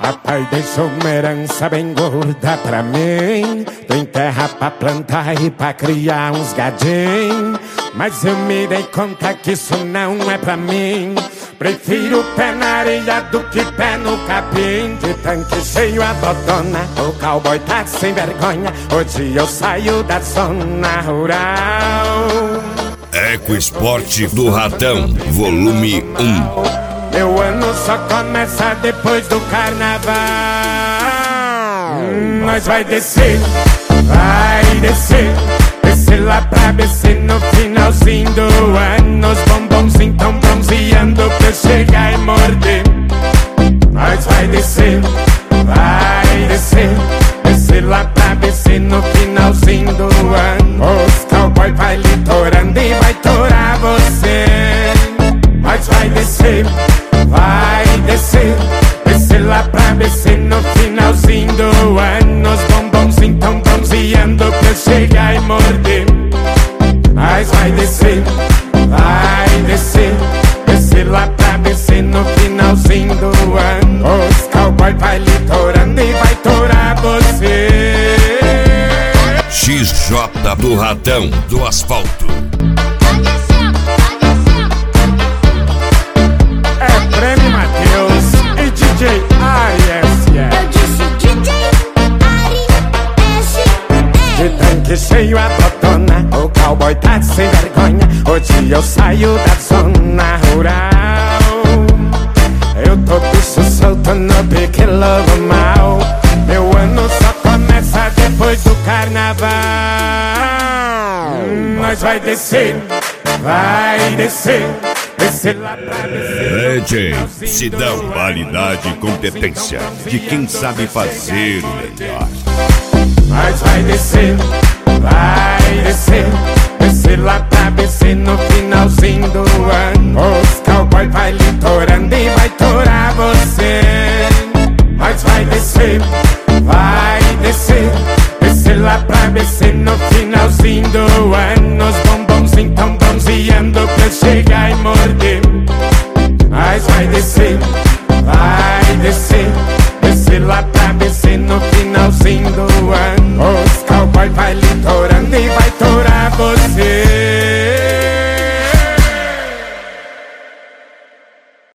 Papai deixou uma herança bem gorda pra mim. Tem terra pra plantar e pra criar uns gadinhos. Mas eu me dei conta que isso não é pra mim. Prefiro pé na areia do que pé no capim. De tanque cheio a dodona, o cowboy tá sem vergonha. Hoje eu saio da zona rural. EcoEsport do Ratão, volume 1. Meu ano só começa depois do carnaval. Nós vai descer, vai descer. Descer lá pra BC no finalzinho do ano. Os bombonzinhos tão bronzeando pra eu chegar e morder. Nós vai descer, vai descer. Descer lá pra BC no finalzinho do ano. Os cowboy vai litorando e vai torar você. Nós vai descer, vai descer. Descer lá pra BC no finalzinho do ano. Os bombonzinhos tão bronzeando pra eu chegar e morder. Nós vai descer, vai descer. Descer lá pra BC no finalzinho do ano. Os cowboy vai litorando e vai torar você. XJ do Ratão, do asfalto. Prêmio Matheus e DJ Ari. Eu disse DJ Ari S. De tanque cheio a botona, o cowboy tá sem vergonha. Hoje eu saio da zona rural. Eu tô bicho solto no pique lobo mal. Meu ano só começa depois do carnaval. Nós vai descer, vai descer. Descer lá pra descer. DJ Sidão, qualidade e competência de quem sabe fazer o melhor. Nós vai descer, vai descer. Descer lá pra BC no finalzinho do ano. Os cowboy vai litorando e vai torar você. Nós vai descer, vai descer. Descer lá pra BC no finalzinho do ano. Os bombonzinhos tão bronzeando pra eu chegar e morder. Nós vai descer,